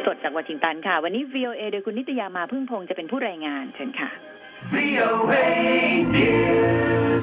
สดจากวอชิงตันค่ะวันนี้ VOA โดยคุณนิตยามาพึ่งพงษ์จะเป็นผู้รายงานเชิญค่ะ VOA News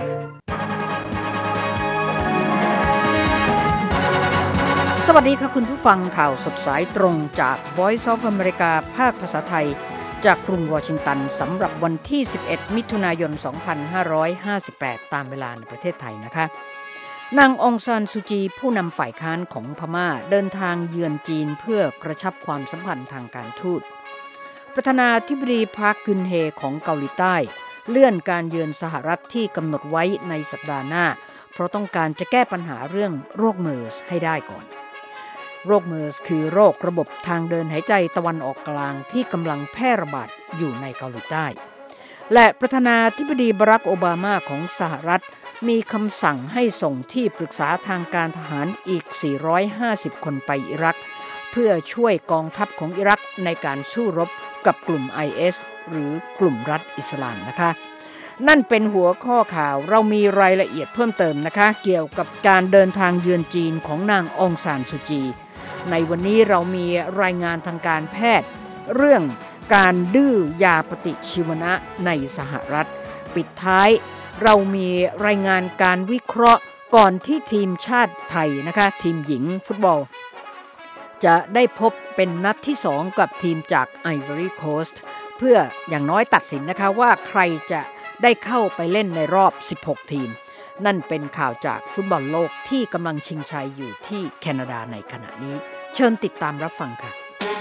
สวัสดีค่ะคุณผู้ฟังข่าวสดสายตรงจาก Voice of America ภาคภาษาไทยจากกรุงวอชิงตันสำหรับวันที่11มิถุนายน2558ตามเวลาในประเทศไทยนะคะนางองซานซูจีผู้นำฝ่ายค้านของพม่าเดินทางเยือนจีนเพื่อกระชับความสัมพันธ์ทางการทูตประธานาธิบดีพาร์คกึนเฮของเกาหลีใต้เลื่อนการเยือนสหรัฐที่กำหนดไว้ในสัปดาห์หน้าเพราะต้องการจะแก้ปัญหาเรื่องโรคเมอร์สให้ได้ก่อนโรคเมอร์สคือโรคระบบทางเดินหายใจตะวันออกกลางที่กำลังแพร่ระบาดอยู่ในเกาหลีใต้และประธานาธิบดีบารักโอบามาของสหรัฐมีคำสั่งให้ส่งที่ปรึกษาทางการทหารอีก450คนไปอิรักเพื่อช่วยกองทัพของอิรักในการสู้รบกับกลุ่ม IS หรือกลุ่มรัฐอิสลามนะคะนั่นเป็นหัวข้อข่าวเรามีรายละเอียดเพิ่มเติมนะคะเกี่ยวกับการเดินทางเยือนจีนของนางองซานซูจีในวันนี้เรามีรายงานทางการแพทย์เรื่องการดื้อยาปฏิชีวนะในสหรัฐปิดท้ายเรามีรายงานการวิเคราะห์ก่อนที่ทีมชาติไทยนะคะทีมหญิงฟุตบอลจะได้พบเป็นนัดที่2กับทีมจาก Ivory Coast เพื่ออย่างน้อยตัดสินนะคะว่าใครจะได้เข้าไปเล่นในรอบ16ทีมนั่นเป็นข่าวจากฟุตบอลโลกที่กำลังชิงชัยอยู่ที่แคนาดาในขณะนี้เชิญติดตามรับฟังค่ะ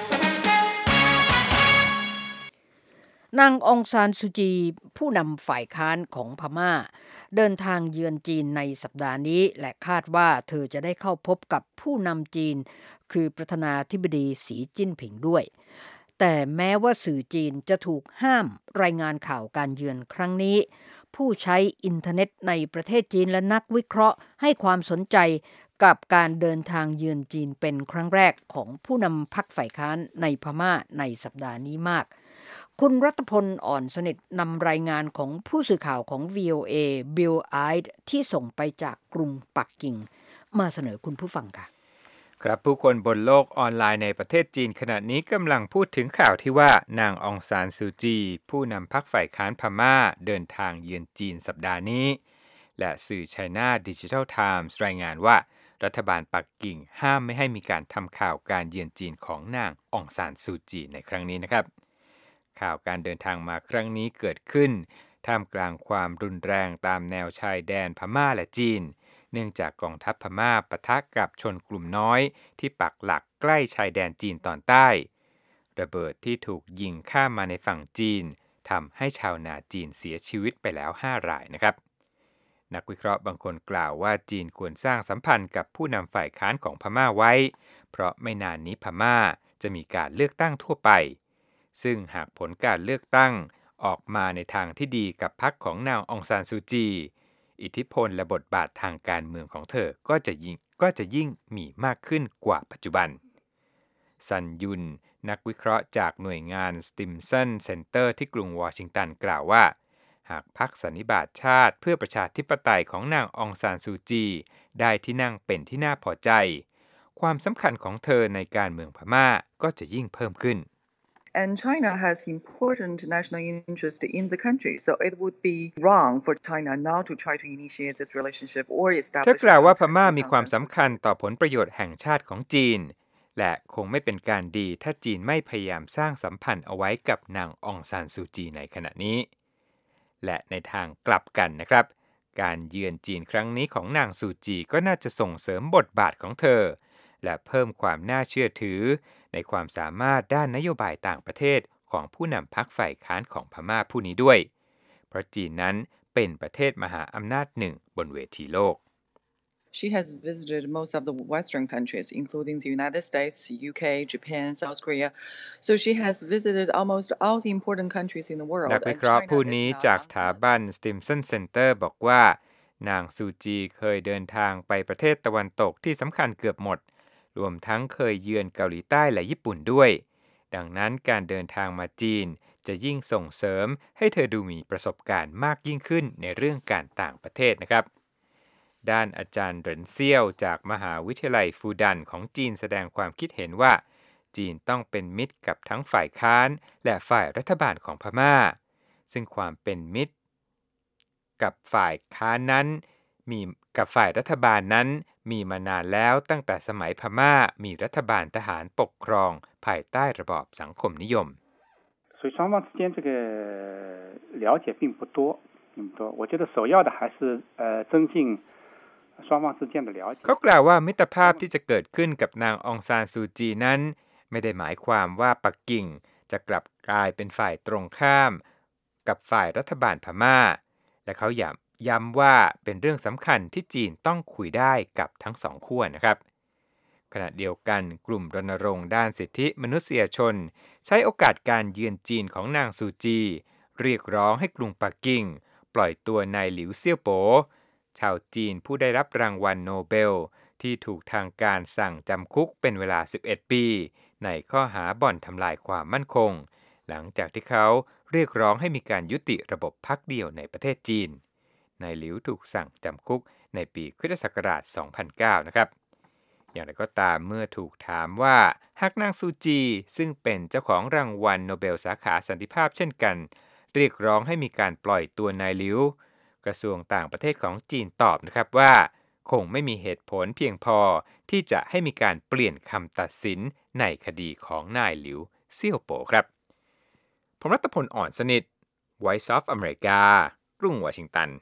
นางองซานซูจีผู้นำฝ่ายค้านของพม่าเดินทางเยือนจีนในสัปดาห์นี้และคาดว่าเธอจะได้เข้าพบกับผู้นำจีนคือประธานาธิบดีสีจิ้นผิงด้วยแต่แม้ว่าสื่อจีนจะถูกห้ามรายงานข่าวการเยือนครั้งนี้ผู้ใช้อินเทอร์เน็ตในประเทศจีนและนักวิเคราะห์ให้ความสนใจกับการเดินทางเยือนจีนเป็นครั้งแรกของผู้นำพรรคฝ่ายค้านในพม่าในสัปดาห์นี้มากคุณรัตพลอ่อนสนิทนำรายงานของผู้สื่อข่าวของ VOA บิลไอด์ที่ส่งไปจากกรุงปักกิ่งมาเสนอคุณผู้ฟังค่ะครับผู้คนบนโลกออนไลน์ในประเทศจีนขณะนี้กำลังพูดถึงข่าวที่ว่านางองซานซูจีผู้นำพรรคฝ่ายค้านพม่าเดินทางเยือนจีนสัปดาห์นี้และสื่อ China Digital Times รายงานว่ารัฐบาลปักกิ่งห้ามไม่ให้มีการทำข่าวการเยือนจีนของนางองซานซูจีในครั้งนี้นะครับข่าวการเดินทางมาครั้งนี้เกิดขึ้นท่ามกลางความรุนแรงตามแนวชายแดนพม่าและจีนเนื่องจากกองทัพพม่าปะทะกับชนกลุ่มน้อยที่ปักหลักใกล้ชายแดนจีนตอนใต้ระเบิดที่ถูกยิงข้ามมาในฝั่งจีนทำให้ชาวนาจีนเสียชีวิตไปแล้ว5รายนะครับนักวิเคราะห์บางคนกล่าวว่าจีนควรสร้างสัมพันธ์กับผู้นำฝ่ายค้านของพม่าไว้เพราะไม่นานนี้พม่าจะมีการเลือกตั้งทั่วไปซึ่งหากผลการเลือกตั้งออกมาในทางที่ดีกับพรรคของนางองซานซูจีอิทธิพลและบทบาททางการเมืองของเธอก็จะยิ่งมีมากขึ้นกว่าปัจจุบันซันยุนนักวิเคราะห์จากหน่วยงาน Stimson Center ที่กรุงวอชิงตันกล่าวว่าหากพรรคสันนิบาตชาติเพื่อประชาธิปไตยของนางองซานซูจีได้ที่นั่งเป็นที่น่าพอใจความสำคัญของเธอในการเมืองพม่าก็จะยิ่งเพิ่มขึ้น And China has important national interest in the country, so it would be wrong for China now to try to initiate this relationship or establish. เธอกล่าวว่าพม่ามีความสำคัญต่อผลประโยชน์แห่งชาติของจีนและคงไม่เป็นการดีถ้าจีนไม่พยายามสร้างสัมพันธ์เอาไว้กับนางองซานซูจีในขณะนี้และในทางกลับกันนะครับการเยือนจีนครั้งนี้ของนางซูจีก็น่าจะส่งเสริมบทบาทของเธอและเพิ่มความน่าเชื่อถือในความสามารถด้านนโยบายต่างประเทศของผู้นำพรรคฝ่ายค้านของพม่าผู้นี้ด้วยเพราะจีนนั้นเป็นประเทศมหาอำนาจหนึ่งบนเวทีโลก She has visited most of the Western countries, including the United States, UK, Japan, South Korea. So she has visited almost all the important countries in the world. นักวิเคราะห์ผู้นี้จากสถาบัน Stimson Center บอกว่านางซูจีเคยเดินทางไปประเทศตะวันตกที่สำคัญเกือบหมดรวมทั้งเคยเยือนเกาหลีใต้และญี่ปุ่นด้วยดังนั้นการเดินทางมาจีนจะยิ่งส่งเสริมให้เธอดูมีประสบการณ์มากยิ่งขึ้นในเรื่องการต่างประเทศนะครับด้านอาจารย์เหรินเซี่ยวจากมหาวิทยาลัยฟูดันของจีนแสดงความคิดเห็นว่าจีนต้องเป็นมิตรกับทั้งฝ่ายค้านและฝ่ายรัฐบาลของพม่าซึ่งความเป็นมิตรกับฝ่ายค้านนั้นกับฝ่ายรัฐบาลนั้นมีมานานแล้วตั้งแต่สมัยพม่ามีรัฐบาลทหารปกครองภายใต้ระบอบสังคมนิยม所以双方之间这个了解并不多我觉得首要的还是增进双方之间的了解เขากล่าวว่ามิตรภาพที่จะเกิดขึ้นกับนางองซานซูจีนั้นไม่ได้หมายความว่าปักกิ่งจะกลับกลายเป็นฝ่ายตรงข้ามกับฝ่ายรัฐบาลพม่าและเขาย้ำว่าเป็นเรื่องสำคัญที่จีนต้องคุยได้กับทั้งสองขั้วนะครับขณะเดียวกันกลุ่มรณรงค์ด้านสิทธิมนุษยชนใช้โอกาสการเยือนจีนของนางซูจีเรียกร้องให้กรุงปักกิ่งปล่อยตัวนายหลิวเซี่ยวโป๋ชาวจีนผู้ได้รับรางวัลโนเบลที่ถูกทางการสั่งจำคุกเป็นเวลา11ปีในข้อหาบ่อนทำลายความมั่นคงหลังจากที่เขาเรียกร้องให้มีการยุติระบบพรรคเดียวในประเทศจีนนายหลิวถูกสั่งจำคุกในปีค.ศ. 2009นะครับอย่างไรก็ตามเมื่อถูกถามว่าหากนางซูจีซึ่งเป็นเจ้าของรางวัลโนเบลสาขาสันติภาพเช่นกันเรียกร้องให้มีการปล่อยตัวนายหลิวกระทรวงต่างประเทศของจีนตอบนะครับว่าคงไม่มีเหตุผลเพียงพอที่จะให้มีการเปลี่ยนคำตัดสินในคดีของนายหลิวเซี่ยวโป๋ครับผมรัตพล อ่อนสนิท Voice of America กรุงวอชิงตัน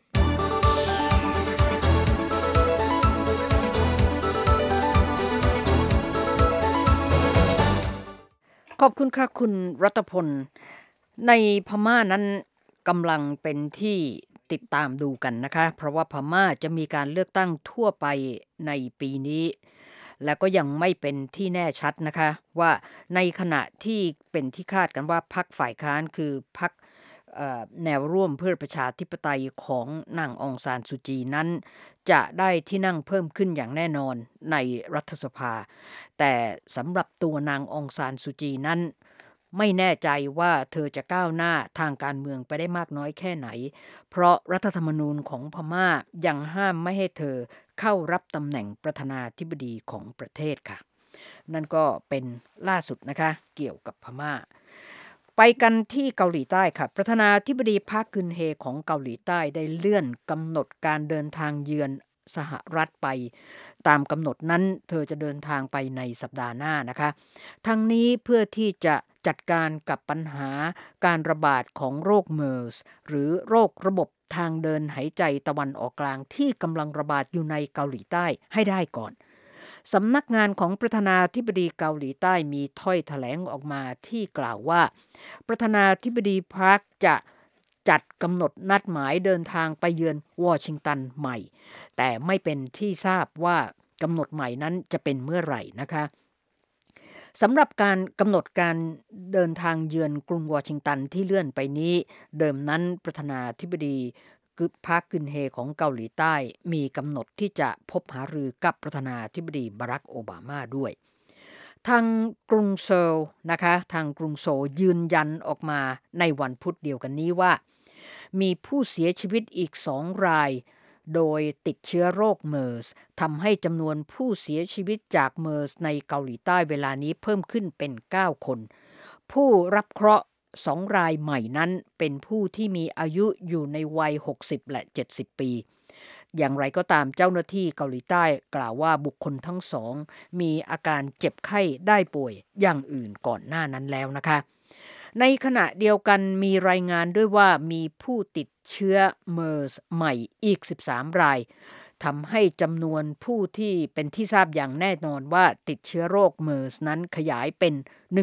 ขอบคุณค่ะคุณรัตพลในพม่านั้นกำลังเป็นที่ติดตามดูกันนะคะเพราะว่าพม่าจะมีการเลือกตั้งทั่วไปในปีนี้และก็ยังไม่เป็นที่แน่ชัดนะคะว่าในขณะที่เป็นที่คาดกันว่าพรรคฝ่ายค้านคือพรรคแนวร่วมเพื่อประชาธิปไตยของนางองซานซูจีนั้นจะได้ที่นั่งเพิ่มขึ้นอย่างแน่นอนในรัฐสภาแต่สำหรับตัวนางองซานซูจีนั้นไม่แน่ใจว่าเธอจะก้าวหน้าทางการเมืองไปได้มากน้อยแค่ไหนเพราะรัฐธรรมนูญของพม่ายังห้ามไม่ให้เธอเข้ารับตำแหน่งประธานาธิบดีของประเทศค่ะนั่นก็เป็นล่าสุดนะคะเกี่ยวกับพม่าไปกันที่เกาหลีใต้ค่ะประธานาธิบดีพาร์คกึนเฮของเกาหลีใต้ได้เลื่อนกำหนดการเดินทางเยือนสหรัฐไปตามกำหนดนั้นเธอจะเดินทางไปในสัปดาห์หน้านะคะทั้งนี้เพื่อที่จะจัดการกับปัญหาการระบาดของโรคเมอร์สหรือโรคระบบทางเดินหายใจตะวันออกกลางที่กำลังระบาดอยู่ในเกาหลีใต้ให้ได้ก่อนสำนักงานของประธานาธิบดีเกาหลีใต้มีถ้อยแถลงออกมาที่กล่าวว่าประธานาธิบดีพาร์คจะจัดกำหนดนัดหมายเดินทางไปเยือนวอชิงตันใหม่แต่ไม่เป็นที่ทราบว่ากำหนดใหม่นั้นจะเป็นเมื่อไหร่นะคะสำหรับการกำหนดการเดินทางเยือนกรุงวอชิงตันที่เลื่อนไปนี้เดิมนั้นประธานาธิบดีพาร์คกึนเฮของเกาหลีใต้มีกำหนดที่จะพบหารือกับประธานาธิบดีบารักโอบามาด้วยทางกรุงโซลนะคะทางกรุงโซลยืนยันออกมาในวันพุธเดียวกันนี้ว่ามีผู้เสียชีวิตอีก2 รายโดยติดเชื้อโรคเมอร์สทำให้จำนวนผู้เสียชีวิตจากเมอร์สในเกาหลีใต้เวลานี้เพิ่มขึ้นเป็น9 คนผู้รับเคราะห์2 รายใหม่นั้นเป็นผู้ที่มีอายุอยู่ในวัย60และ70ปีอย่างไรก็ตามเจ้าหน้าที่เกาหลีใต้กล่าวว่าบุคคลทั้งสองมีอาการเจ็บไข้ได้ป่วยอย่างอื่นก่อนหน้านั้นแล้วนะคะในขณะเดียวกันมีรายงานด้วยว่ามีผู้ติดเชื้อเมอร์สใหม่อีก13 รายทำให้จำนวนผู้ที่เป็นที่ทราบอย่างแน่นอนว่าติดเชื้อโรคเมอร์สนั้นขยายเป็น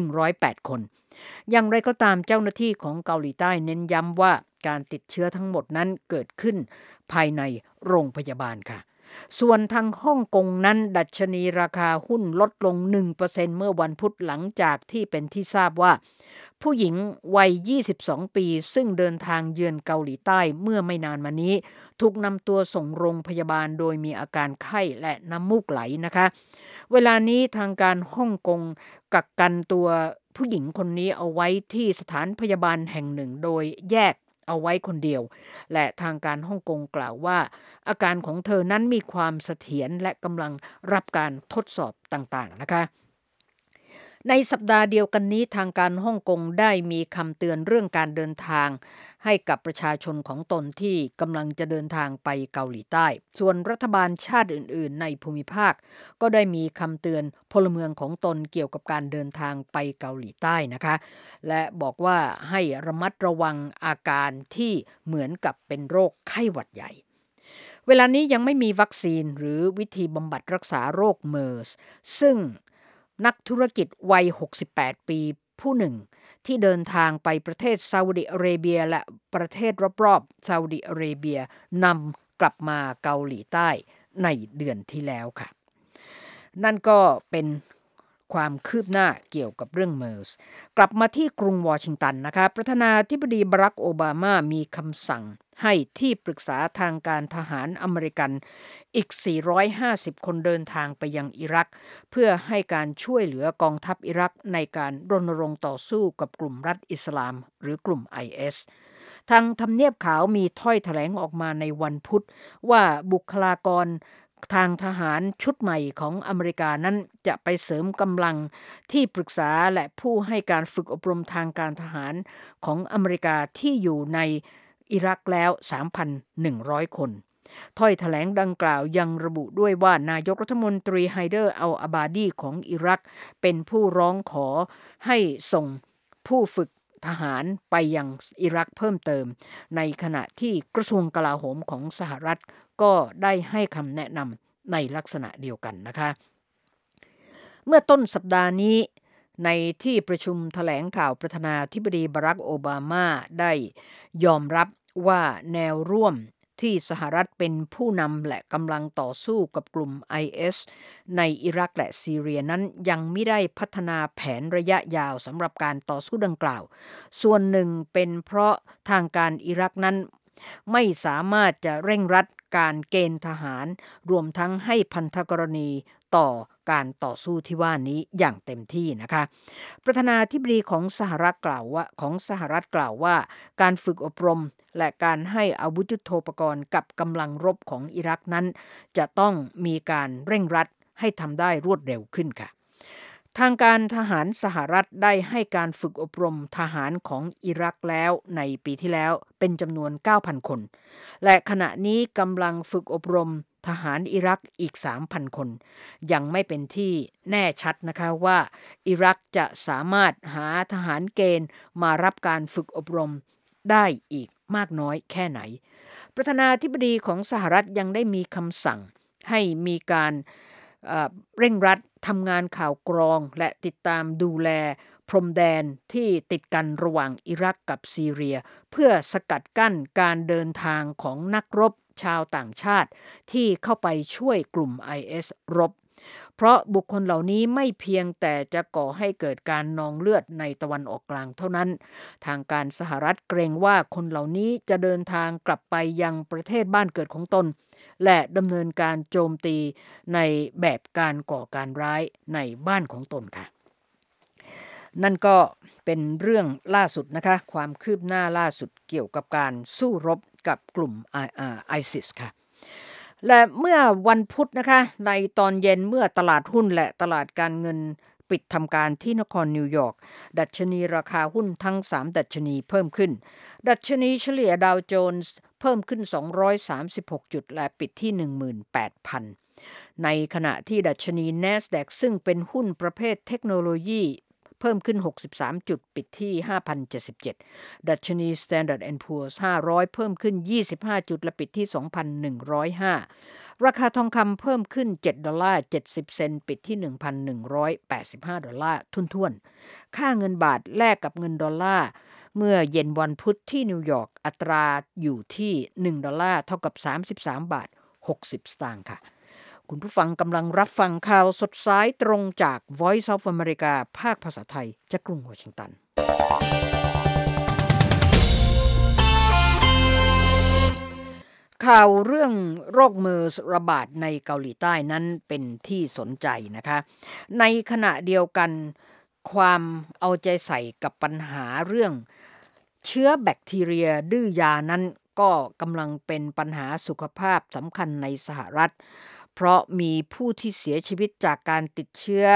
108 คนอย่างไรก็ตามเจ้าหน้าที่ของเกาหลีใต้เน้นย้ำว่าการติดเชื้อทั้งหมดนั้นเกิดขึ้นภายในโรงพยาบาลค่ะส่วนทางฮ่องกงนั้นดัชนีราคาหุ้นลดลง 1% เมื่อวันพุธหลังจากที่เป็นที่ทราบว่าผู้หญิงวัย22 ปีซึ่งเดินทางเยือนเกาหลีใต้เมื่อไม่นานมานี้ถูกนำตัวส่งโรงพยาบาลโดยมีอาการไข้และน้ำมูกไหลนะคะเวลานี้ทางการฮ่องกงกักกันตัวผู้หญิงคนนี้เอาไว้ที่สถานพยาบาลแห่งหนึ่งโดยแยกเอาไว้คนเดียวและทางการฮ่องกงกล่าวว่าอาการของเธอนั้นมีความเสถียรและกำลังรับการทดสอบต่างๆนะคะในสัปดาห์เดียวกันนี้ทางการฮ่องกงได้มีคำเตือนเรื่องการเดินทางให้กับประชาชนของตนที่กำลังจะเดินทางไปเกาหลีใต้ส่วนรัฐบาลชาติอื่นๆในภูมิภาคก็ได้มีคำเตือนพลเมืองของตนเกี่ยวกับการเดินทางไปเกาหลีใต้นะคะและบอกว่าให้ระมัดระวังอาการที่เหมือนกับเป็นโรคไข้หวัดใหญ่เวลานี้ยังไม่มีวัคซีนหรือวิธีบำบัดรักษาโรคเมอร์สซึ่งนักธุรกิจวัย68ปีผู้หนึ่งที่เดินทางไปประเทศซาอุดิอาระเบียและประเทศรอบๆซาอุดิอาระเบียนำกลับมาเกาหลีใต้ในเดือนที่แล้วค่ะนั่นก็เป็นความคืบหน้าเกี่ยวกับเรื่องเมอร์สกลับมาที่กรุงวอชิงตันนะคะประธานาธิบดีบารักโอบามามีคำสั่งให้ที่ปรึกษาทางการทหารอเมริกันอีก450คนเดินทางไปยังอิรักเพื่อให้การช่วยเหลือกองทัพอิรักในการรณรงค์ต่อสู้กับกลุ่มรัฐอิสลามหรือกลุ่ม IS ทางทำเนียบขาวมีถ้อยแถลงออกมาในวันพุธว่าบุคลากรทางทหารชุดใหม่ของอเมริกานั้นจะไปเสริมกำลังที่ปรึกษาและผู้ให้การฝึกอบรมทางการทหารของอเมริกาที่อยู่ในอิรักแล้ว 3,100 คนถ้อยแถลงดังกล่าวยังระบุด้วยว่านายกรัฐมนตรีไฮเดอร์อัลอาบาดีของอิรักเป็นผู้ร้องขอให้ส่งผู้ฝึกทหารไปยังอิรักเพิ่มเติมในขณะที่กระทรวงกลาโหมของสหรัฐก็ได้ให้คำแนะนำในลักษณะเดียวกันนะคะเมื่อต้นสัปดาห์นี้ในที่ประชุมแถลงข่าวประธานาธิบดีบารักโอบามาได้ยอมรับว่าแนวร่วมที่สหรัฐเป็นผู้นำและกำลังต่อสู้กับกลุ่ม IS ในอิรักและซีเรียนั้นยังไม่ได้พัฒนาแผนระยะยาวสำหรับการต่อสู้ดังกล่าวส่วนหนึ่งเป็นเพราะทางการอิรักนั้นไม่สามารถจะเร่งรัดการเกณฑ์ทหารรวมทั้งให้พันธกรณีต่อการต่อสู้ที่ว่านี้อย่างเต็มที่นะคะประธานาธิบดีของสหรัฐกล่าวว่าการฝึกอบรมและการให้อาวุธยุทโธปกรณ์กับกำลังรบของอิรักนั้นจะต้องมีการเร่งรัดให้ทำได้รวดเร็วขึ้นค่ะทางการทหารสหรัฐได้ให้การฝึกอบรมทหารของอิรักแล้วในปีที่แล้วเป็นจำนวน 9,000 คนและขณะนี้กำลังฝึกอบรมทหารอิรักอีก 3,000 คนยังไม่เป็นที่แน่ชัดนะคะว่าอิรักจะสามารถหาทหารเกณฑ์มารับการฝึกอบรมได้อีกมากน้อยแค่ไหนประธานาธิบดีของสหรัฐยังได้มีคำสั่งให้มีการเร่งรัดทำงานข่าวกรองและติดตามดูแลพรมแดนที่ติดกันระหว่างอิรักกับซีเรียเพื่อสกัดกั้นการเดินทางของนักรบชาวต่างชาติที่เข้าไปช่วยกลุ่ม IS รบเพราะบุคคลเหล่านี้ไม่เพียงแต่จะก่อให้เกิดการนองเลือดในตะวันออกกลางเท่านั้นทางการสหรัฐเกรงว่าคนเหล่านี้จะเดินทางกลับไปยังประเทศบ้านเกิดของตนและดำเนินการโจมตีในแบบการก่อการร้ายในบ้านของตนค่ะนั่นก็เป็นเรื่องล่าสุดนะคะความคืบหน้าล่าสุดเกี่ยวกับการสู้รบกับกลุ่มISIS ค่ะและเมื่อวันพุธนะคะในตอนเย็นเมื่อตลาดหุ้นและตลาดการเงินปิดทำการที่นครนิวยอร์กดัชนีราคาหุ้นทั้ง3ดัชนีเพิ่มขึ้นดัชนีเฉลี่ยดาวโจนส์เพิ่มขึ้น236จุดและปิดที่ 18,000 ในขณะที่ดัชนี NASDAQ ซึ่งเป็นหุ้นประเภทเทคโนโลยีเพิ่มขึ้น63จุดปิดที่ 5,077 ดัชนี Standard & Poor's 500เพิ่มขึ้น25จุดและปิดที่ 2,105 ราคาทองคำเพิ่มขึ้น$7.70 เซนต์ปิดที่ $1,185 ทุ่นๆค่าเงินบาทแลกกับเงินดอลลาร์เมื่อเย็นวันพุธที่นิวยอร์กอัตราอยู่ที่$1เท่ากับ33.60 บาทค่ะคุณผู้ฟังกำลังรับฟังข่าวสดสายตรงจาก Voice of America ภาคภาษาไทยจากกรุงวอชิงตันข่าวเรื่องโรคเมอร์สระบาดในเกาหลีใต้นั้นเป็นที่สนใจนะคะในขณะเดียวกันความเอาใจใส่กับปัญหาเรื่องเชื้อแบคทีเรียดื้อยานั้นก็กำลังเป็นปัญหาสุขภาพสำคัญในสหรัฐเพราะมีผู้ที่เสียชีวิตจากการติดเชื้อ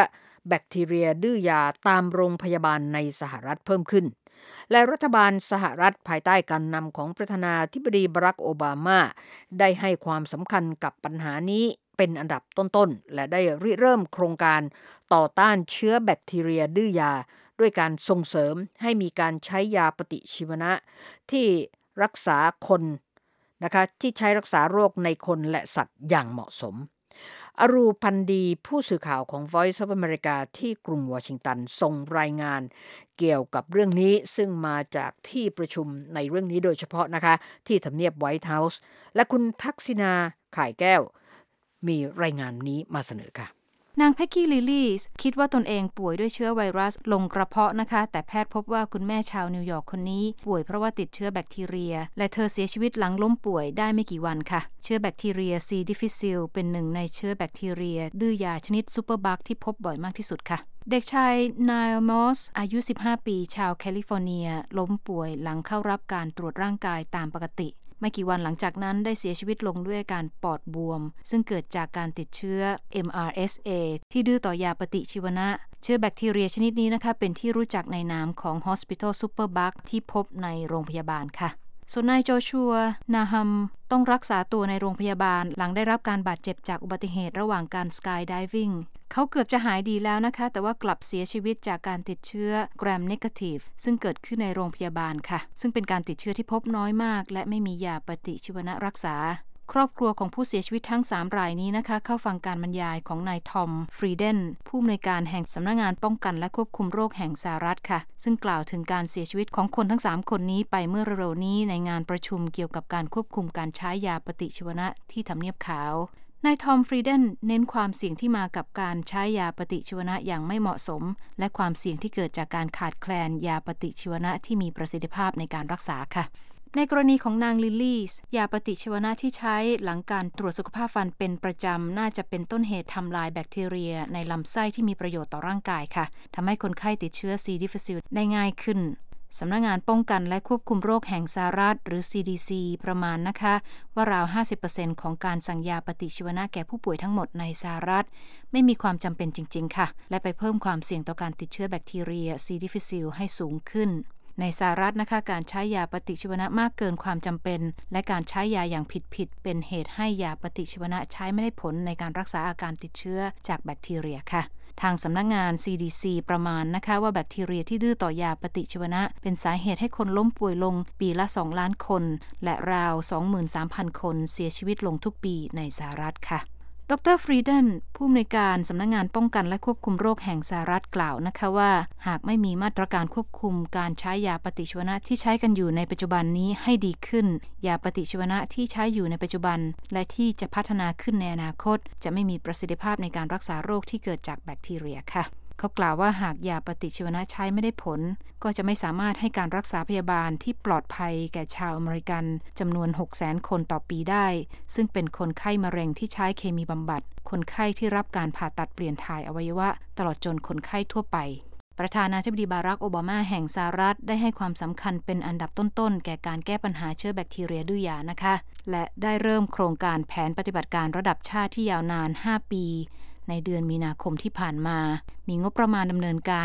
แบคทีเรียดื้อยาตามโรงพยาบาลในสหรัฐเพิ่มขึ้นและรัฐบาลสหรัฐภายใต้การนำของประธานาธิบดีบารักโอบามาได้ให้ความสำคัญกับปัญหานี้เป็นอันดับต้นๆและได้ริเริ่มโครงการต่อต้านเชื้อแบคทีเรียดื้อยาด้วยการส่งเสริมให้มีการใช้ยาปฏิชีวนะที่รักษาคนนะคะที่ใช้รักษาโรคในคนและสัตว์อย่างเหมาะสมอรูพันดีผู้สื่อข่าวของ Voice of America ที่กรุงวอชิงตันส่งรายงานเกี่ยวกับเรื่องนี้ซึ่งมาจากที่ประชุมในเรื่องนี้โดยเฉพาะนะคะที่ทำเนียบไวท์เฮาส์และคุณทักษิณาข่ายแก้วมีรายงานนี้มาเสนอค่ะนางเพ็กกี้ลิลลี่คิดว่าตนเองป่วยด้วยเชื้อไวรัสลงกระเพาะนะคะแต่แพทย์พบว่าคุณแม่ชาวนิวยอร์กคนนี้ป่วยเพราะว่าติดเชื้อแบคทีเรียและเธอเสียชีวิตหลังล้มป่วยได้ไม่กี่วันค่ะเชื้อแบคทีเรีย C. difficile เป็นหนึ่งในเชื้อแบคทีเรียดื้อยาชนิดซูเปอร์บัคที่พบบ่อยมากที่สุดค่ะเด็กชายไนลมอสอายุ15ปีชาวแคลิฟอร์เนียล้มป่วยหลังเข้ารับการตรวจร่างกายตามปกติไม่กี่วันหลังจากนั้นได้เสียชีวิตลงด้วยอาการปอดบวมซึ่งเกิดจากการติดเชื้อ MRSA ที่ดื้อต่อยาปฏิชีวนะเชื้อแบคทีเรียชนิดนี้นะคะเป็นที่รู้จักในนามของ Hospital Superbug ที่พบในโรงพยาบาลค่ะส่วนนายโจชัวนาฮัมต้องรักษาตัวในโรงพยาบาลหลังได้รับการบาดเจ็บจากอุบัติเหตุระหว่างการสกายไดวิ่งเขาเกือบจะหายดีแล้วนะคะแต่ว่ากลับเสียชีวิตจากการติดเชื้อ Gram negative ซึ่งเกิดขึ้นในโรงพยาบาลค่ะซึ่งเป็นการติดเชื้อที่พบน้อยมากและไม่มียาปฏิชีวนะรักษาครอบครัวของผู้เสียชีวิตทั้ง3รายนี้นะคะเข้าฟังการบรรยายของนายทอมฟรีเดนผู้อำนวยการแห่งสำนักงานป้องกันและควบคุมโรคแห่งสหรัฐค่ะซึ่งกล่าวถึงการเสียชีวิตของคนทั้ง3คนนี้ไปเมื่อเร็วๆนี้ในงานประชุมเกี่ยวกับการควบคุมการใช้ยาปฏิชีวนะที่ทำเนียบขาวนายทอมฟรีเดนเน้นความเสี่ยงที่มากับการใช้ยาปฏิชีวนะอย่างไม่เหมาะสมและความเสี่ยงที่เกิดจากการขาดแคลนยาปฏิชีวนะที่มีประสิทธิภาพในการรักษาค่ะในกรณีของนางลิลลี่ยาปฏิชีวนะที่ใช้หลังการตรวจสุขภาพฟันเป็นประจำน่าจะเป็นต้นเหตุทำลายแบคทีเรียในลำไส้ที่มีประโยชน์ต่อร่างกายค่ะทำให้คนไข้ติดเชื้อ C. difficile ได้ง่ายขึ้นสำนักงานป้องกันและควบคุมโรคแห่งสหรัฐหรือ CDC ประมาณนะคะว่าราว 50% ของการสั่งยาปฏิชีวนะแก่ผู้ป่วยทั้งหมดในสหรัฐไม่มีความจำเป็นจริงๆค่ะและไปเพิ่มความเสี่ยงต่อการติดเชื้อแบคทีเรีย C. difficile ให้สูงขึ้นในสหรัฐนะคะการใช้ยาปฏิชีวนะมากเกินความจำเป็นและการใช้ยาอย่างผิดๆเป็นเหตุให้ยาปฏิชีวนะใช้ไม่ได้ผลในการรักษาอาการติดเชื้อจากแบคทีเรียค่ะทางสำนักงาน CDC ประมาณนะคะว่าแบคทีเรียที่ดื้อต่อยาปฏิชีวนะเป็นสาเหตุให้คนล้มป่วยลงปีละ2 ล้านคนและราว 23,000 คนเสียชีวิตลงทุกปีในสหรัฐค่ะดร.ฟรีเดนผู้อำนวยการสำนักงานป้องกันและควบคุมโรคแห่งสหรัฐกล่าวนะคะว่าหากไม่มีมาตรการควบคุมการใช้ยาปฏิชีวนะที่ใช้กันอยู่ในปัจจุบันนี้ให้ดีขึ้นยาปฏิชีวนะที่ใช้อยู่ในปัจจุบันและที่จะพัฒนาขึ้นในอนาคตจะไม่มีประสิทธิภาพในการรักษาโรคที่เกิดจากแบคทีเรียค่ะเขากล่าวว่าหากยาปฏิชีวนะใช้ไม่ได้ผลก็จะไม่สามารถให้การรักษาพยาบาลที่ปลอดภัยแก่ชาวอเมริกันจำนวน 600,000 คนต่อปีได้ซึ่งเป็นคนไข้มะเร็งที่ใช้เคมีบำบัดคนไข้ที่รับการผ่าตัดเปลี่ยนถ่ายอวัยวะตลอดจนคนไข้ทั่วไปประธานาธิบดีบารักโอบามาแห่งสหรัฐได้ให้ความสำคัญเป็นอันดับต้นๆแก่การแก้ปัญหาเชื้อแบคทีเรียดื้อยานะคะและได้เริ่มโครงการแผนปฏิบัติการระดับชาติที่ยาวนาน5 ปีในเดือนมีนาคมที่ผ่านมามีงบประมาณดำเนินการ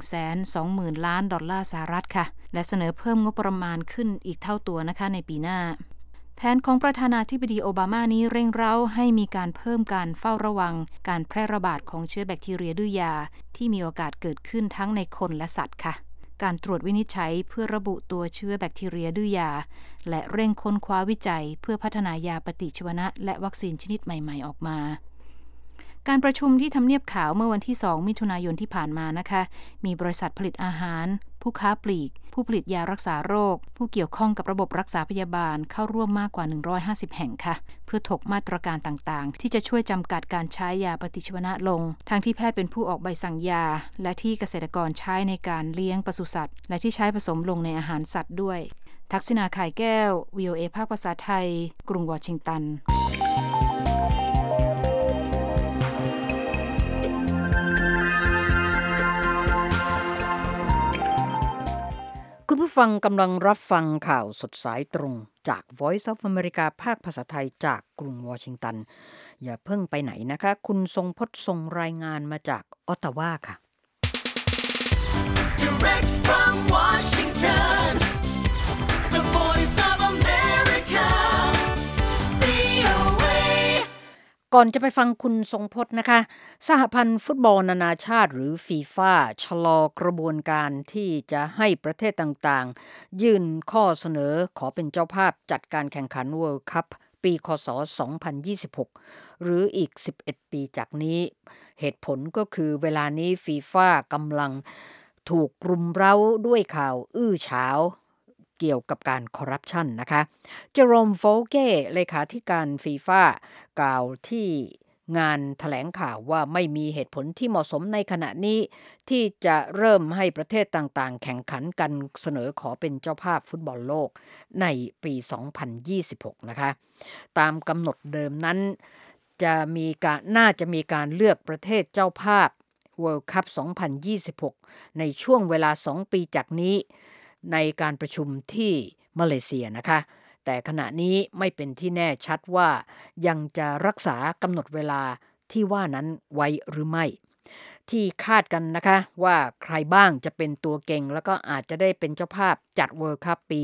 120,000 ล้านดอลลาร์สหรัฐค่ะและเสนอเพิ่มงบประมาณขึ้นอีกเท่าตัวนะคะในปีหน้าแผนของประธานาธิบดีโอบามานี้เร่งเร้าให้มีการเพิ่มการเฝ้าระวังการแพร่ระบาดของเชื้อแบคทีเรียดื้อยาที่มีโอกาสเกิดขึ้นทั้งในคนและสัตว์ค่ะการตรวจวินิจฉัยเพื่อระบุตัวเชื้อแบคทีเรียดื้อยาและเร่งค้นคว้าวิจัยเพื่อพัฒนายาปฏิชีวนะและวัคซีนชนิดใหม่ๆออกมาการประชุมที่ทำเนียบขาวเมื่อวันที่2 มิถุนายนที่ผ่านมานะคะมีบริษัทผลิตอาหารผู้ค้าปลีกผู้ผลิตยารักษาโรคผู้เกี่ยวข้องกับระบบรักษาพยาบาลเข้าร่วมมากกว่า150แห่งค่ะเพื่อถกมาตรการต่างๆที่จะช่วยจำกัดการใช้ยาปฏิชีวนะลงทั้งที่แพทย์เป็นผู้ออกใบสั่งยาและที่เกษตรกรใช้ในการเลี้ยงปศุสัตว์และที่ใช้ผสมลงในอาหารสัตว์ด้วยทักษิณาข่ายแก้ว VOA ภาคภาษาไทยกรุงวอชิงตันคุณผู้ฟังกำลังรับฟังข่าวสดสายตรงจาก Voice of America ภาคภาษาไทยจากกรุงวอชิงตันอย่าเพิ่งไปไหนนะคะคุณทรงพจน์ส่งรายงานมาจากออตตาวาค่ะ Direct from Washington, the voice of America, VOA. ก่อนจะไปฟังคุณทรงพจน์นะคะสหพันธ์ฟุตบอลนานาชาติหรือฟีฟ่าชะลอกระบวนการที่จะให้ประเทศต่างๆยื่นข้อเสนอขอเป็นเจ้าภาพจัดการแข่งขัน World Cup ปีคศ 2026 หรืออีก 11 ปีจากนี้เหตุผลก็คือเวลานี้ฟีฟ่ากำลังถูกรุมเร้าด้วยข่าวอื้อฉาวเกี่ยวกับการคอร์รัปชันนะคะเจอโรมโฟเก้เลขาธิการฟีฟ่ากล่าวที่งานแถลงข่าวว่าไม่มีเหตุผลที่เหมาะสมในขณะนี้ที่จะเริ่มให้ประเทศต่างๆแข่งขันกันเสนอขอเป็นเจ้าภาพฟุตบอลโลกในปี 2026 นะคะตามกำหนดเดิมนั้นน่าจะมีการเลือกประเทศเจ้าภาพ World Cup 2026 ในช่วงเวลา 2 ปีจากนี้ในการประชุมที่มาเลเซียนะคะแต่ขณะนี้ไม่เป็นที่แน่ชัดว่ายังจะรักษากำหนดเวลาที่ว่านั้นไว้หรือไม่ที่คาดกันนะคะว่าใครบ้างจะเป็นตัวเก่งแล้วก็อาจจะได้เป็นเจ้าภาพจัด World Cup ปี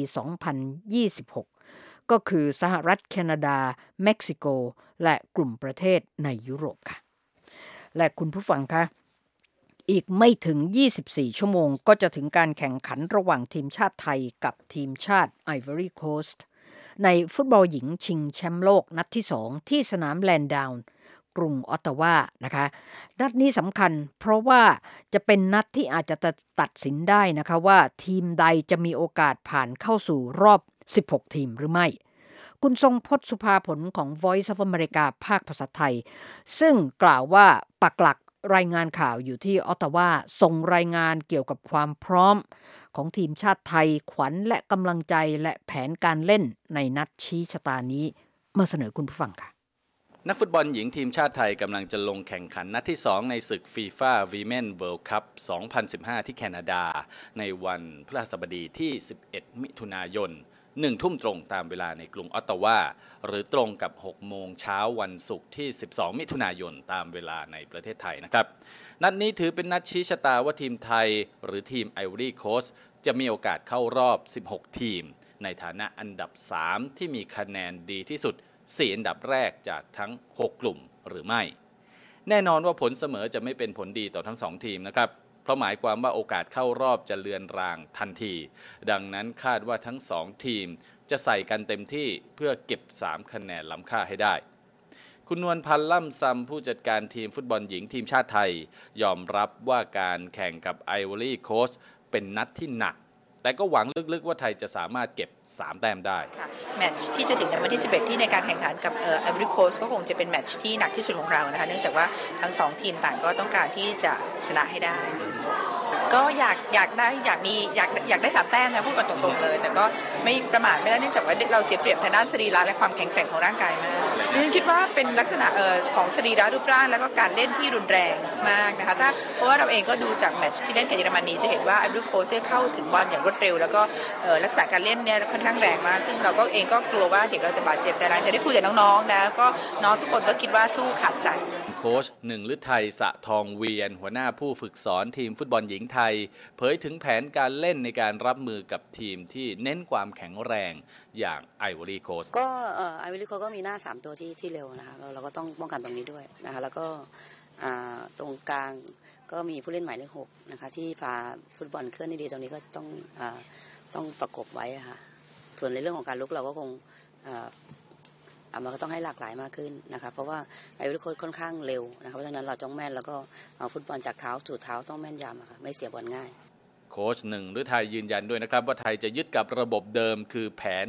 2026 ก็คือสหรัฐแคนาดาเม็กซิโกและกลุ่มประเทศในยุโรปค่ะและคุณผู้ฟังคะอีกไม่ถึง24ชั่วโมงก็จะถึงการแข่งขันระหว่างทีมชาติไทยกับทีมชาติไอวอรี่โคสต์ในฟุตบอลหญิงชิงแชมป์โลกนัดที่2ที่สนามแลนดาวน์กรุงออตตาวานะคะนัดนี้สำคัญเพราะว่าจะเป็นนัดที่อาจจะตัดสินได้นะคะว่าทีมใดจะมีโอกาสผ่านเข้าสู่รอบ16ทีมหรือไม่คุณทรงพจน์สุภาผลของ Voice of America ภาคภาษาไทยซึ่งกล่าวว่าปักหลักรายงานข่าวอยู่ที่ออตตาวาส่งรายงานเกี่ยวกับความพร้อมของทีมชาติไทยขวัญและกำลังใจและแผนการเล่นในนัดชี้ชะตานี้มาเสนอคุณผู้ฟังค่ะนักฟุตบอลหญิงทีมชาติไทยกำลังจะลงแข่งขันนัดที่2ในศึก FIFA Women World Cup 2015 ที่แคนาดาในวันพฤหัสบดีที่11มิถุนายน1 ทุ่มตรงตามเวลาในกรุงออตตาวาหรือตรงกับ6 โมงเช้าวันศุกร์ที่12มิถุนายนตามเวลาในประเทศไทยนะครับนัดนี้ถือเป็นนัดชี้ชะตาว่าทีมไทยหรือทีมไอวอรี่โคสต์จะมีโอกาสเข้ารอบ16ทีมในฐานะอันดับ3ที่มีคะแนนดีที่สุด4อันดับแรกจากทั้ง6กลุ่มหรือไม่แน่นอนว่าผลเสมอจะไม่เป็นผลดีต่อทั้ง2ทีมนะครับเพราะหมายความว่าโอกาสเข้ารอบจะเลือนรางทันทีดังนั้นคาดว่าทั้ง2ทีมจะใส่กันเต็มที่เพื่อเก็บ3คะแนนล้ำค่าให้ได้คุณนวลพันธ์ล่ำซำผู้จัดการทีมฟุตบอลหญิงทีมชาติไทยยอมรับว่าการแข่งกับไอวอรี่โคสต์เป็นนัดที่หนักแต่ก็หวังลึกๆว่าไทยจะสามารถเก็บ3แต้มได้แมตช์ที่จะถึงในวันที่11ที่ในการแข่งขันกับไอวอรี่โคสต์ก็คงจะเป็นแมตช์ที่หนักที่สุดของเรานะคะเนื่องจากว่าทั้ง2ทีมต่างก็ต้องการที่จะชนะให้ได้ก็อยากได้3แต้มนะพูดกันตรงๆเลยแต่ก็ไม่ประมาทไม่ได้เนื่องจากว่าเราเสียเปรียบทางด้านสรีระและความแข็งแกร่งของร่างกายมากฉันคิดว่าเป็นลักษณะของสรีระรูปร่างแล้วก็การเล่นที่รุนแรงมากนะคะเพราะว่าเราเองก็ดูจากแมตช์ที่เล่นกับเยอรมนีจะเห็นว่าไอวอรี่โคสต์เข้าถึงบอลอย่างรวดเร็วแล้วก็ลักษณะการเล่นเนี่ยค่อนข้างแรงมากซึ่งเราก็เองก็กลัวว่าเด็กเราจะบาดเจ็บแต่หลังจากได้คุยกับน้องๆแล้วก็น้องทุกคนก็คิดว่าสู้ขาดใจโค้ชหนึ่งฤทัยสะทองเวียนหัวหน้าผู้ฝึกสอนทีมฟุตบอลหญิงไทยเผยถึงแผนการเล่นในการรับมือกับทีมที่เน้นความแข็งแรงอย่างไอวอรี่โคสต์ก็ไอวอรี่โคสต์ก็มีหน้า3ตัวที่เร็วนะคะเราก็ต้องป้องกันตรงนี้ด้วยนะคะแล้วก็ตรงกลางก็มีผู้เล่นหมายเลข6นะคะที่พาฟุตบอลเคลื่อนได้ดีตรงนี้ก็ต้องประกบไว้ค่ะส่วนในเรื่องของการลุกเราก็คงมันก็ต้องให้หลากหลายมากขึ้นนะคะเพราะว่าไอวอรี่โคสต์ค่อนข้างเร็วนะคะเพราะฉะนั้นเราต้องแม่นแล้วก็ฟุตบอลจากเท้าสู่เท้าต้องแม่นยำค่ะไม่เสียบอลง่ายโค้ชหนึ่งฤทัยยืนยันด้วยนะครับว่าไทยจะยึดกับระบบเดิมคือแผน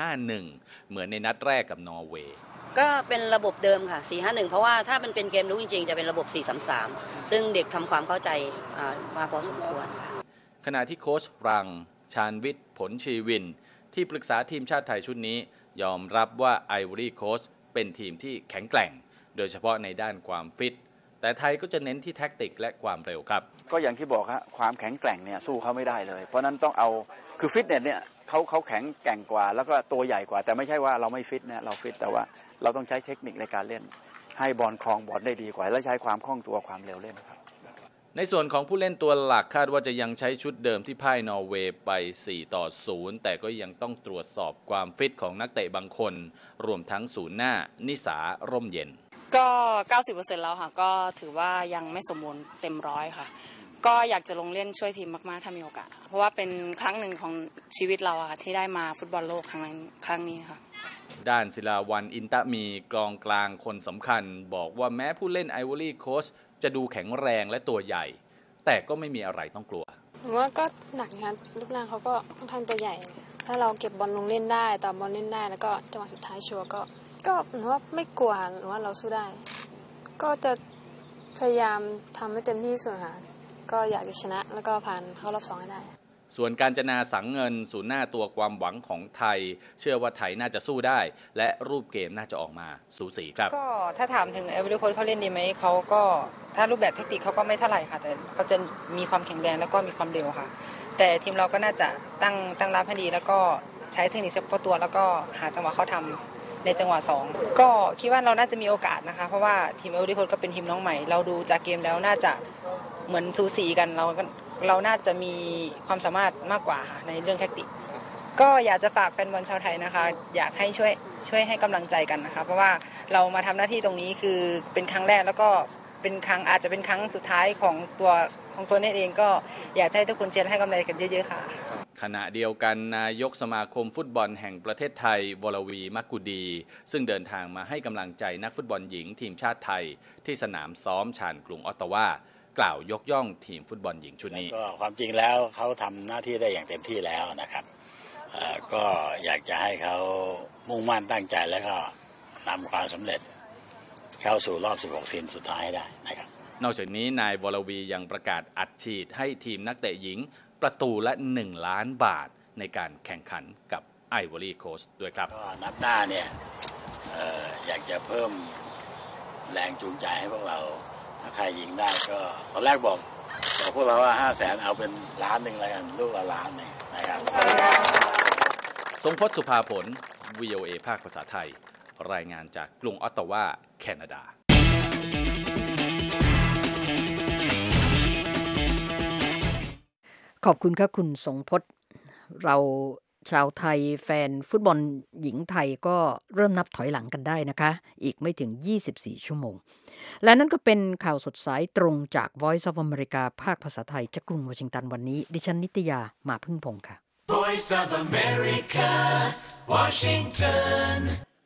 4-5-1 เหมือนในนัดแรกกับนอร์เวย์ก็เป็นระบบเดิมค่ะ 4-5-1 เพราะว่าถ้ามันเป็นเกมลุกจริงๆจะเป็นระบบ 4-3-3 ซึ่งเด็กทำความเข้าใจมาพอสมควรขณะที่โค้ชรังชาญวิทย์ผลชีวินที่ปรึกษาทีมชาติไทยชุดนี้ยอมรับว่าไอวอรี่โคสต์เป็นทีมที่แข็งแกร่งโดยเฉพาะในด้านความฟิตแต่ไทยก็จะเน้นที่แท็กติกและความเร็วครับก็อย่างที่บอกครับความแข็งแกร่งเนี่ยสู้เขาไม่ได้เลยเพราะนั้นต้องเอาคือฟิตเนสเนี่ยเขาแข็งแกร่งกว่าแล้วก็ตัวใหญ่กว่าแต่ไม่ใช่ว่าเราไม่ฟิตนะเราฟิตแต่ว่าเราต้องใช้เทคนิคในการเล่นให้บอลครองบอลได้ดีกว่าและใช้ความคล่องตัวความเร็วเล่นครับในส่วนของผู้เล่นตัวหลักคาดว่าจะยังใช้ชุดเดิมที่พ่ายนอร์เวย์ไป4-0แต่ก็ยังต้องตรวจสอบความฟิตของนักเตะบางคนรวมทั้งศูนย์หน้านิสาร่มเย็นก็ 90% แล้วค่ะก็ถือว่ายังไม่สมบูรณ์เต็มร้อยค่ะก็อยากจะลงเล่นช่วยทีมมากๆถ้ามีโอกาสเพราะว่าเป็นครั้งหนึ่งของชีวิตเราค่ะที่ได้มาฟุตบอลโลกครั้งนี้ค่ะด้านศิลาวัลย์อินตะมีกองกลางคนสำคัญบอกว่าแม้ผู้เล่นไอวอรี่โค้ชจะดูแข็งแรงและตัวใหญ่แต่ก็ไม่มีอะไรต้องกลัวผมว่าก็หนักนะลูกนางเขาก็ค่อนข้างตัวใหญ่ถ้าเราเก็บบอลลงเล่นได้ต่อบอลเล่นได้แล้วก็จังหวะสุดท้ายชัวร์ก็หนูว่าไม่กลัวหนูว่าเราสู้ได้ก็จะพยายามทำให้เต็มที่สุดค่ะก็อยากจะชนะแล้วก็ผ่านเข้ารอบ2ให้ได้ส่วนกาญจนาสังเงินศูนย์หน้าตัวความหวังของไทยเชื่อว่าไทยน่าจะสู้ได้และรูปเกมน่าจะออกมาสูสีครับก็ถ้าถามถึงเอเวอร์โค้ชเขาเล่นดีไหมเขาก็ถ้ารูปแบบเทคนิคเขาก็ไม่เท่าไหร่ค่ะแต่เขาจะมีความแข็งแรงแล้วก็มีความเร็วค่ะแต่ทีมเราก็น่าจะตั้งรับให้ดีแล้วก็ใช้เทคนิคเฉพาะตัวแล้วก็หาจังหวะเข้าทำในจังหวะ2ก็คิดว่าเราน่าจะมีโอกาสนะคะเพราะว่าทีมเอเวอร์โค้ชก็เป็นทีมน้องใหม่เราดูจากเกมแล้วน่าจะเหมือนสูสีกันเราน่าจะมีความสามารถมากกว่าค่ะในเรื่องแทคติกก็อยากจะฝากแฟนบอลชาวไทยนะคะอยากให้ช่วยให้กำลังใจกันนะคะเพราะว่าเรามาทำหน้าที่ตรงนี้คือเป็นครั้งแรกแล้วก็เป็นครั้งอาจจะเป็นครั้งสุดท้ายของตัวเนตเองก็อยากให้ทุกคนเชียร์ให้กำลังใจกันเยอะๆค่ะขณะเดียวกันนายกสมาคมฟุตบอลแห่งประเทศไทยวรวีมักกุดีซึ่งเดินทางมาให้กำลังใจนักฟุตบอลหญิงทีมชาติไทยที่สนามซ้อมชานกรุงออตตาวากล่าวยกย่องทีมฟุตบอลหญิงชุดนี้ก็ความจริงแล้วเขาทำหน้าที่ได้อย่างเต็มที่แล้วนะครับก็อยากจะให้เขามุ่งมั่นตั้งใจแล้วก็นำความสำเร็จเข้าสู่รอบ16ทีมสุดท้ายให้ได้นะครับนอกจากนี้นายวรวียังประกาศอัดฉีดให้ทีมนักเตะหญิงประตูละ1 ล้านบาทในการแข่งขันกับไอวอรี่โค้ชด้วยครับก็นัดหน้าเนี่ยอยากจะเพิ่มแรงจูงใจให้พวกเราถ้าใครยิงได้ก็ตอนแรกบอกพวกเราว่า500,000เอาเป็น1 ล้านแล้วกันลูกละ1 ล้านนะครับทรงพจน์สุภาผล VOA ภาคภาษาไทยรายงานจากกรุงออตตาวาแคนาดาขอบคุณค่ะคุณทรงพจน์เราชาวไทยแฟนฟุตบอลหญิงไทยก็เริ่มนับถอยหลังกันได้นะคะอีกไม่ถึง24ชั่วโมงและนั่นก็เป็นข่าวสดสายตรงจาก Voice of America ภาคภาษาไทยจากกรุงวอชิงตันวันนี้ดิฉันนิตยามาพึ่งพงษ์ค่ะ Voice of America Washington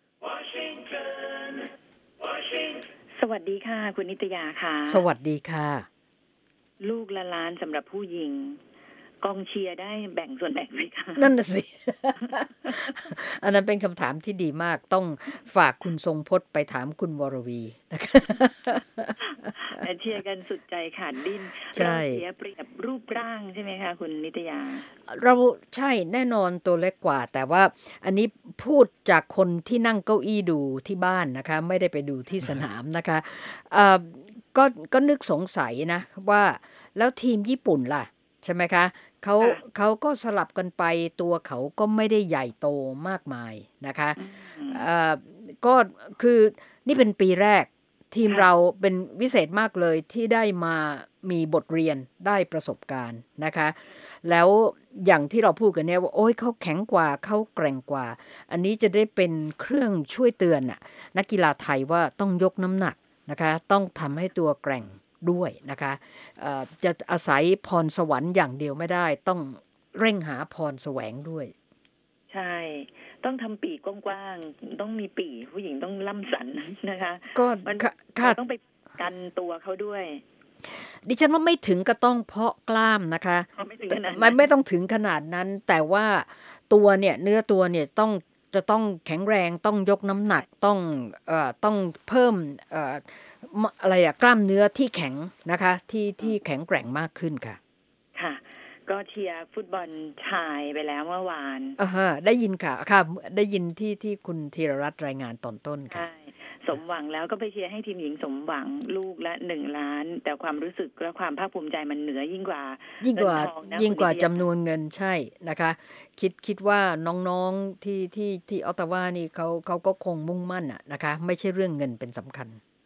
สวัสดีค่ะคุณนิตยาค่ะสวัสดีค่ะลูกละล้านสำหรับผู้หญิงกองเชียร์ได้แบ่งส่วนแบ่งไหมคะนั่นน่ะสิ อันนั้นเป็นคำถามที่ดีมากต้องฝากคุณทรงพจน์ไปถามคุณวรวีนะคะเชียร์กันสุดใจขาดดิ้นเราเสียเปรียบรูปร่างใช่ไหมคะคุณนิตยาเราใช่แน่นอนตัวเล็กกว่าแต่ว่าอันนี้พูดจากคนที่นั่งเก้าอี้ดูที่บ้านนะคะไม่ได้ไปดูที่สนามนะคะก็นึกสงสัยนะว่าแล้วทีมญี่ปุ่นล่ะใช่ไหมคะเขาก็สลับกันไปตัวเขาก็ไม่ได้ใหญ่โตมากมายนะคะก็คือนี่เป็นปีแรกทีมเราเป็นวิเศษมากเลยที่ได้มามีบทเรียนได้ประสบการณ์นะคะแล้วอย่างที่เราพูดกันเนี่ยว่าโอ้ยเขาแข็งกว่าเขาแกร่งกว่าอันนี้จะได้เป็นเครื่องช่วยเตือนนักกีฬาไทยว่าต้องยกน้ำหนักนะคะต้องทำให้ตัวแกร่งด้วยนะคะจะอาศัยพรสวรรค์อย่างเดียวไม่ได้ต้องเร่งหาพรแสวงด้วยใช่ต้องทำปีกกว้างๆต้องมีปีผู้หญิงต้องล่ำสันนะคะก็ต้องไปกันตัวเขาด้วยดิฉันว่าไม่ถึงก็ต้องเพาะกล้ามนะคะไม่ต้องถึงขนาดนั้นแต่ว่าตัวเนี่ยเนื้อตัวเนี่ยจะต้องแข็งแรงต้องยกน้ำหนักต้องเพิ่มอะไรกล้ามเนื้อที่แข็งนะคะที่แข็งแกร่งมากขึ้นค่ะค่ะก็เชียร์ฟุตบอลชายไปแล้วเมื่อวานได้ยินค่ะได้ยินที่คุณธีรรัตน์รายงานตอนต้นค่ะสมหวังแล้วก็ไปเชียร์ให้ทีมหญิงสมหวังลูกละ1 ล้านแต่ความรู้สึกและความภาคภูมิใจมันเหนือยิ่งกว่าจำนวนเงินใช่นะคะคิดว่าน้องๆที่ออตตาวานี่เขาก็คงมุ่งมั่นนะคะไม่ใช่เรื่องเงินเป็นสำคัญ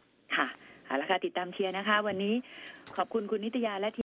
ค่ะติดตามเชียร์นะคะวันนี้ขอบคุณคุณนิตยาและ